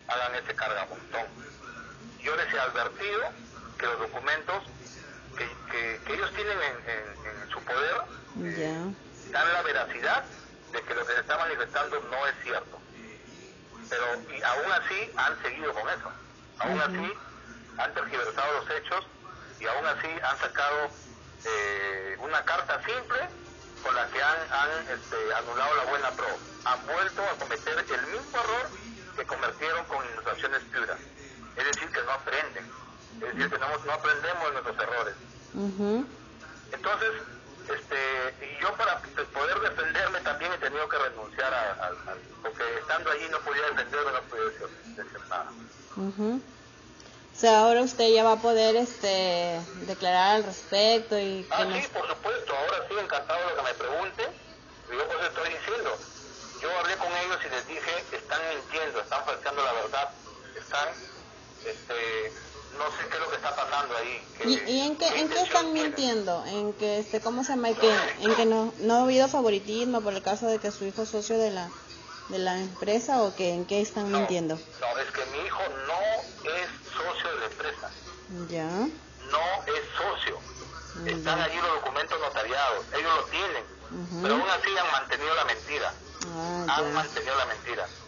hagan ese cargamontón. Yo les he advertido que los documentos que ellos tienen en su poder dan la veracidad de que lo que se está manifestando no es cierto. Pero y aún así han seguido con eso. Aún así han tergiversado los hechos y aún así han sacado una carta simple con la que han anulado la buena pro. Han vuelto a cometer el mismo error que cometieron con inundaciones Piura. Es decir, que no aprenden. Es decir, que no aprendemos de nuestros errores. Entonces, y yo para poder defenderme también he tenido que renunciar porque estando allí no podía defenderme, no podía decir nada. O sea, ahora usted ya va a poder declarar al respecto y que sí, por supuesto, ahora sí, encantado de lo que me pregunten. Yo pues estoy diciendo, yo hablé con ellos y les dije, están mintiendo, están falseando la verdad, están, no sé qué es lo que está pasando ahí. ¿Y en qué están mintiendo? En que, ¿cómo se llama? En que no ha habido favoritismo por el caso de que su hijo es socio de la empresa, o que en qué están mintiendo. No, es que mi hijo no es socio de la empresa. Ya. No es socio. Están allí los documentos notariados, ellos lo tienen, pero aún así han mantenido la mentira. Han mantenido la mentira.